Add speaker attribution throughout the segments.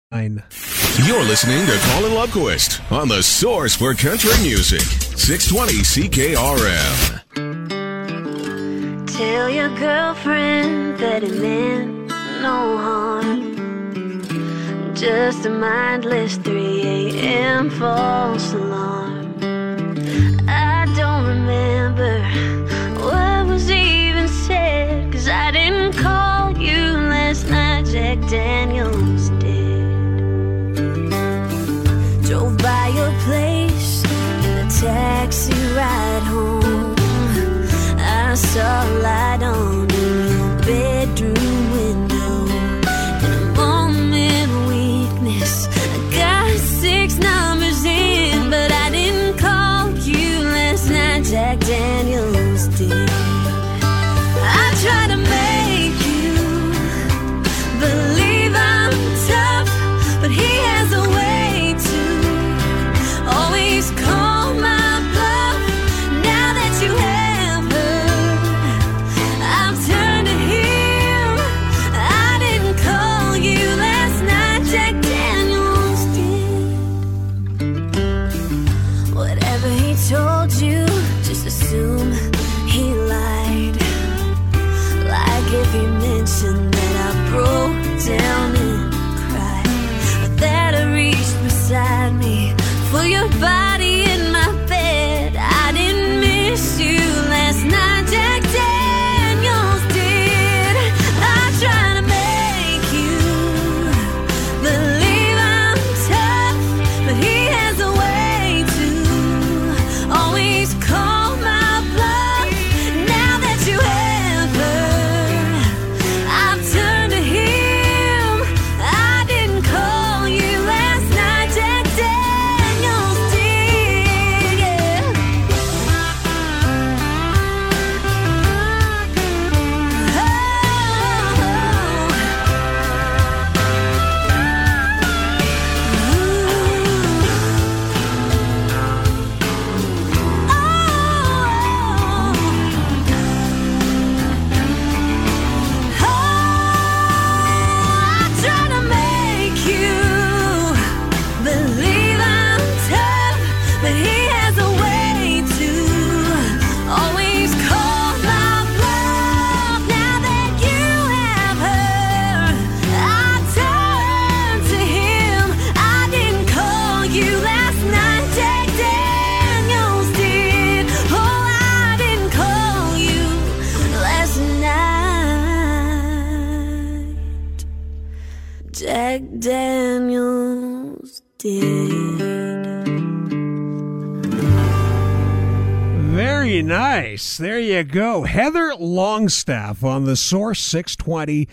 Speaker 1: You're listening to Colin Lundquist on the source for country music, 620 CKRM.
Speaker 2: Tell your girlfriend that it meant no harm. Just a mindless 3 a.m. false alarm. I don't remember what was even said, 'cause I didn't call you last night, Jack Daniels did. Drove by your place in a taxi ride home. I saw a light on in your bedroom window. In a moment of weakness, I got 6 numbers in, but I didn't call you last night, Jack Daniels did. I tried to make you believe I'm tough, but he has a way to always call my bluff. Now that you have her, I've turned to him. I didn't call you last night, Jack Daniels did. Whatever he told you, just assume he lied. Like if he mentioned that I broke down and cried, or that I reached beside me for your body in my bed. I didn't miss you last night, Jack Daniels did. I try to make you believe I'm tough, but he has a way to always call my bluff. Now that you have her, I've turned to him. I didn't call you last night, Jack Daniels did, yeah. I try to make you believe I'm tough, but he has a way to always call my bluff. Now that you have her, I turn to him. I didn't call you last night, Jack Daniels did. Oh, I didn't call you last night, Jack Daniels did.
Speaker 3: Very nice. There you go. Heather Longstaff on the Source 620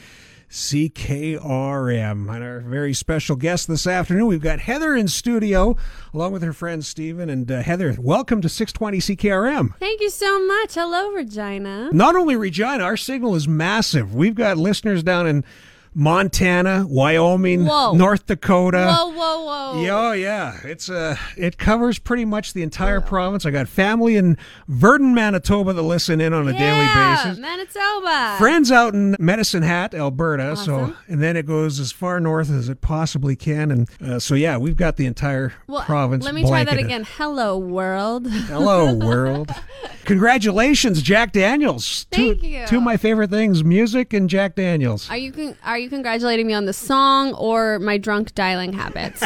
Speaker 3: CKRM. And our very special guest this afternoon, we've got Heather in studio along with her friend Stephen. And Heather, welcome to 620 CKRM.
Speaker 4: Thank you so much. Hello, Regina.
Speaker 3: Not only Regina, our signal is massive. We've got listeners down in Montana, Wyoming,
Speaker 4: Whoa.
Speaker 3: North Dakota.
Speaker 4: Whoa, whoa, whoa.
Speaker 3: Yeah, oh, yeah. It covers pretty much the entire province. I got family in Verdun, Manitoba that listen in on a daily basis.
Speaker 4: Manitoba.
Speaker 3: Friends out in Medicine Hat, Alberta.
Speaker 4: Awesome.
Speaker 3: And then it goes as far north as it possibly can. And so yeah, we've got the entire province.
Speaker 4: Let me try that
Speaker 3: blanketed.
Speaker 4: again. Hello, world.
Speaker 3: Hello, world. Congratulations, Jack Daniels.
Speaker 4: Thank you.
Speaker 3: Two of my favorite things, music and Jack Daniels.
Speaker 4: Are you congratulating me on the song or my drunk dialing habits?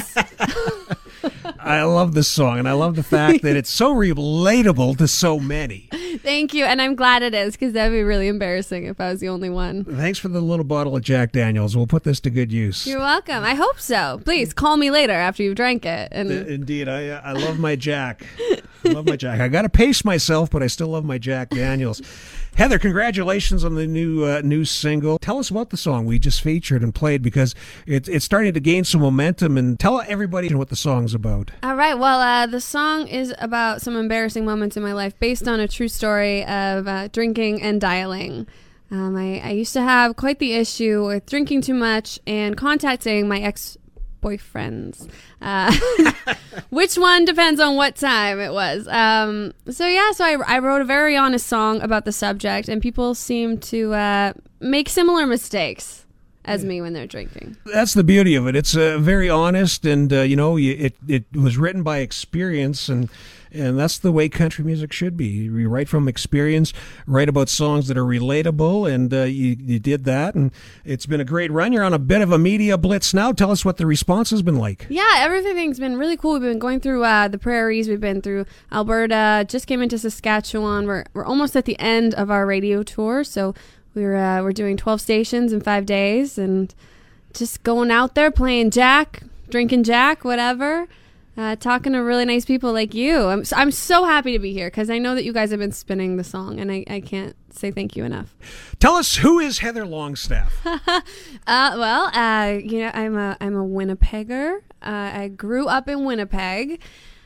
Speaker 3: I love this song, and I love the fact that it's so relatable to so many.
Speaker 4: Thank you, and I'm glad it is, because that'd be really embarrassing if I was the only one.
Speaker 3: Thanks for the little bottle of Jack Daniels. We'll put this to good use.
Speaker 4: You're welcome. I hope so. Please call me later after you've drank it. And
Speaker 3: Indeed, I love my Jack. I love my Jack. I got to pace myself, but I still love my Jack Daniels. Heather, congratulations on the new single. Tell us about the song we just featured and played, because it's starting to gain some momentum. And tell everybody what the song's about.
Speaker 4: All right. Well, the song is about some embarrassing moments in my life based on a true story of drinking and dialing. I used to have quite the issue with drinking too much and contacting my ex-boyfriends. Which one depends on what time it was. So I wrote a very honest song about the subject, and people seem to make similar mistakes. as me when they're drinking.
Speaker 3: That's the beauty of it. It's very honest, and it was written by experience, and that's the way country music should be. You write from experience, write about songs that are relatable, and you did that, and it's been a great run. You're on a bit of a media blitz now. Tell us what the response has been like.
Speaker 4: Yeah, everything's been really cool. We've been going through the prairies. We've been through Alberta. Just came into Saskatchewan. We're almost at the end of our radio tour, so we're doing 12 stations in 5 days, and just going out there playing Jack, drinking Jack, whatever. Talking to really nice people like you. I'm so happy to be here because I know that you guys have been spinning the song, and I can't say thank you enough.
Speaker 3: Tell us, who is Heather Longstaff?
Speaker 4: I'm a Winnipegger. I grew up in Winnipeg.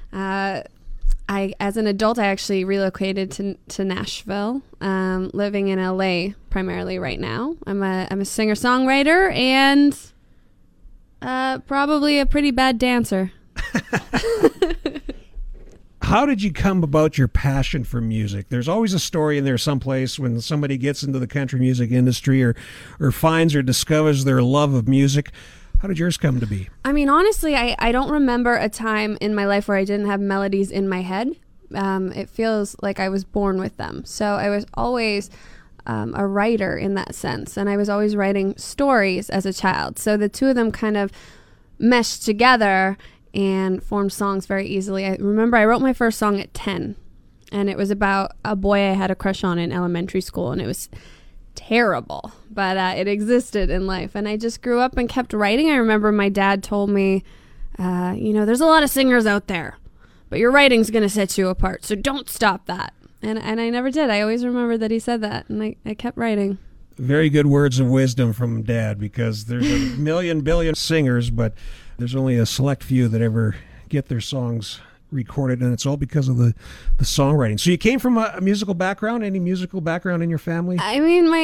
Speaker 4: As an adult, I actually relocated to Nashville, living in LA primarily right now. I'm a singer-songwriter and probably a pretty bad dancer.
Speaker 3: How did you come about your passion for music? There's always a story in there someplace when somebody gets into the country music industry or finds or discovers their love of music. How did yours come to be? I
Speaker 4: mean, honestly, I don't remember a time in my life where I didn't have melodies in my head. It feels like I was born with them. So I was always a writer in that sense, and I was always writing stories as a child. So the two of them kind of meshed together and formed songs very easily. I remember I wrote my first song at 10, and it was about a boy I had a crush on in elementary school, and it was terrible, but it existed in life, and I just grew up and kept writing. I remember my dad told me, there's a lot of singers out there, but your writing's going to set you apart, so don't stop that. And I never did. I always remember that he said that, and I kept writing.
Speaker 3: Very good words of wisdom from Dad, because there's a billion singers, but there's only a select few that ever get their songs recorded, and it's all because of the songwriting. So you came from a musical background? Any musical background in your family?
Speaker 4: I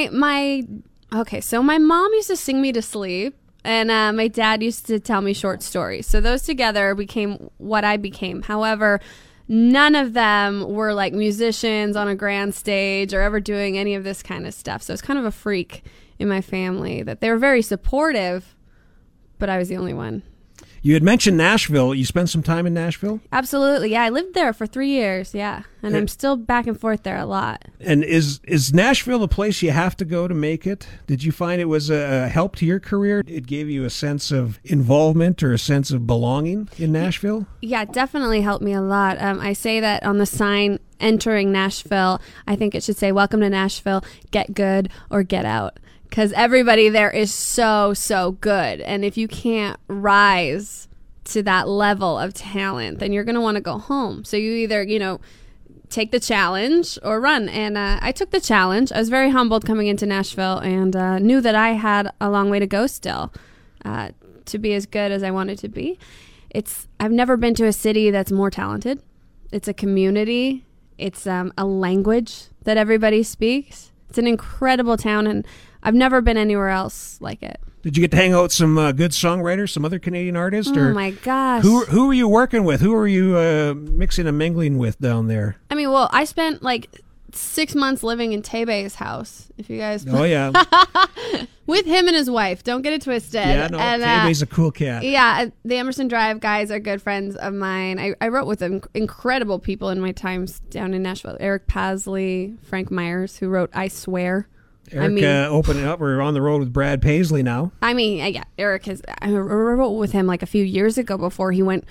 Speaker 4: mean, so my mom used to sing me to sleep, and my dad used to tell me short stories. So those together became what I became. However, none of them were like musicians on a grand stage or ever doing any of this kind of stuff. So it's kind of a freak in my family that they were very supportive, but I was the only one.
Speaker 3: You had mentioned Nashville. You spent some time in Nashville?
Speaker 4: Absolutely. Yeah, I lived there for 3 years. Yeah, and I'm still back and forth there a lot.
Speaker 3: And is Nashville the place you have to go to make it? Did you find it was a help to your career? It gave you a sense of involvement or a sense of belonging in Nashville?
Speaker 4: Yeah, it definitely helped me a lot. I say that on the sign entering Nashville. I think it should say, "Welcome to Nashville, get good or get out." Because everybody there is so, so good. And if you can't rise to that level of talent, then you're going to want to go home. So you either, take the challenge or run. And I took the challenge. I was very humbled coming into Nashville and knew that I had a long way to go still to be as good as I wanted to be. I've never been to a city that's more talented. It's a community. It's a language that everybody speaks. It's an incredible town, and I've never been anywhere else like it.
Speaker 3: Did you get to hang out with some good songwriters, some other Canadian artists?
Speaker 4: Oh, my gosh.
Speaker 3: Who were you working with? Who were you mixing and mingling with down there?
Speaker 4: I mean, well, I spent like 6 months living in Tebe's house, if you guys...
Speaker 3: Oh, yeah.
Speaker 4: With him and his wife. Don't get it twisted.
Speaker 3: Yeah, no, Tebe's a cool cat.
Speaker 4: Yeah, the Emerson Drive guys are good friends of mine. I wrote with incredible people in my times down in Nashville. Eric Pasley, Frank Myers, who wrote I Swear.
Speaker 3: Eric opening up. We're on the road with Brad Paisley now.
Speaker 4: I mean, yeah, Eric has... I wrote with him like a few years ago before he went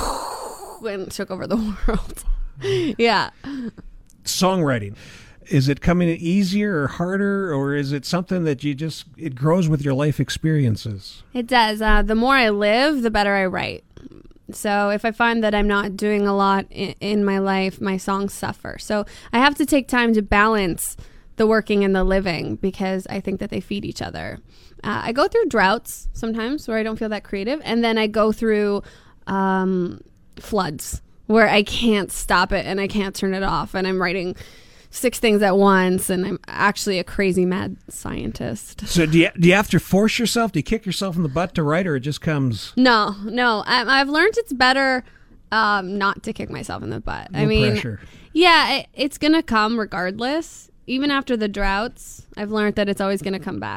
Speaker 4: and took over the world. Yeah.
Speaker 3: Songwriting. Is it coming easier or harder, or is it something that it grows with your life experiences?
Speaker 4: It does. The more I live, the better I write. So if I find that I'm not doing a lot in my life, my songs suffer. So I have to take time to balance the working and the living because I think that they feed each other. I go through droughts sometimes where I don't feel that creative, and then I go through floods where I can't stop it and I can't turn it off, and I'm writing 6 things at once, and I'm actually a crazy mad scientist.
Speaker 3: So do you have to force yourself? Do you kick yourself in the butt to write, or it just comes?
Speaker 4: No. I've learned it's better not to kick myself in the butt.
Speaker 3: No pressure.
Speaker 4: Yeah, it's gonna come regardless. Even after the droughts, I've learned that it's always gonna come back.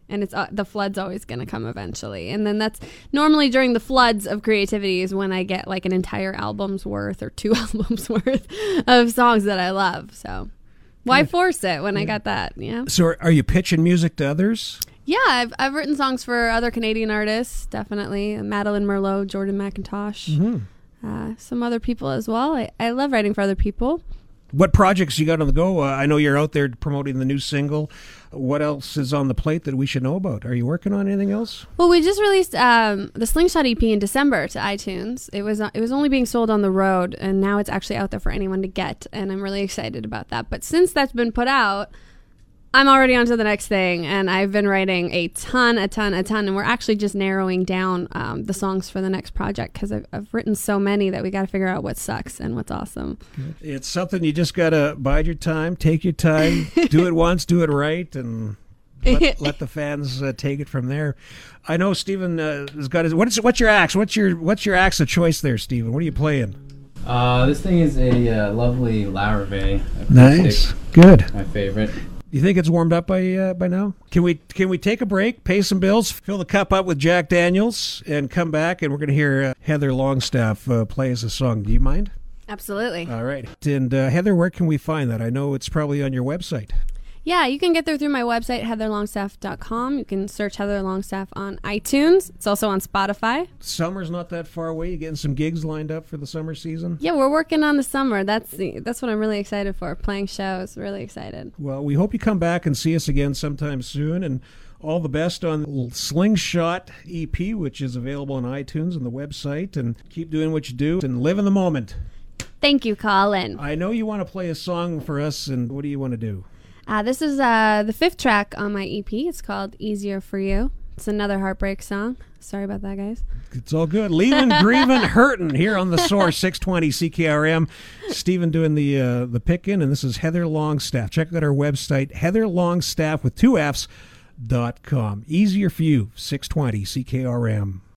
Speaker 4: And it's the flood's always going to come eventually. And then that's normally during the floods of creativity is when I get like an entire album's worth or 2 albums worth of songs that I love. So why force it when I got that? Yeah.
Speaker 3: So are you pitching music to others?
Speaker 4: Yeah, I've written songs for other Canadian artists, definitely. Madeline Merlot, Jordan McIntosh, some other people as well. I love writing for other people.
Speaker 3: What projects you got on the go? I know you're out there promoting the new single. What else is on the plate that we should know about? Are you working on anything else?
Speaker 4: Well, we just released the Slingshot EP in December to iTunes. It was only being sold on the road, and now it's actually out there for anyone to get, and I'm really excited about that. But since that's been put out, I'm already on to the next thing, and I've been writing a ton, and we're actually just narrowing down the songs for the next project because I've written so many that we got to figure out what sucks and what's awesome.
Speaker 3: It's something you just got to bide your time, take your time, do it once, do it right, and let the fans take it from there. I know Stephen has got his. What's your axe? What's your axe of choice there, Stephen? What are you playing?
Speaker 5: This thing is a lovely Larrivee.
Speaker 3: Nice, good.
Speaker 5: My favorite.
Speaker 3: You think it's warmed up by now? Can we take a break, pay some bills, fill the cup up with Jack Daniels, and come back, and we're going to hear Heather Longstaff play us a song. Do you mind?
Speaker 4: Absolutely.
Speaker 3: All right. And Heather, where can we find that? I know it's probably on your website.
Speaker 4: Yeah, you can get there through my website, heatherlongstaff.com. You can search Heather Longstaff on iTunes. It's also on Spotify.
Speaker 3: Summer's not that far away. You getting some gigs lined up for the summer season?
Speaker 4: Yeah, we're working on the summer. That's what I'm really excited for, playing shows. Really excited.
Speaker 3: Well, we hope you come back and see us again sometime soon, and all the best on Slingshot EP, which is available on iTunes and the website, and keep doing what you do and live in the moment.
Speaker 4: Thank you, Colin.
Speaker 3: I know you want to play a song for us, and what do you want to do?
Speaker 4: This is the 5th track on my EP. It's called Easier For You. It's another heartbreak song. Sorry about that, guys.
Speaker 3: It's all good. Leaving, grieving, hurting here on the Source 620 CKRM. Stephen doing the pick-in, and this is Heather Longstaff. Check out our website, heatherlongstaff with 2 Fs.com. Easier For You, 620 CKRM.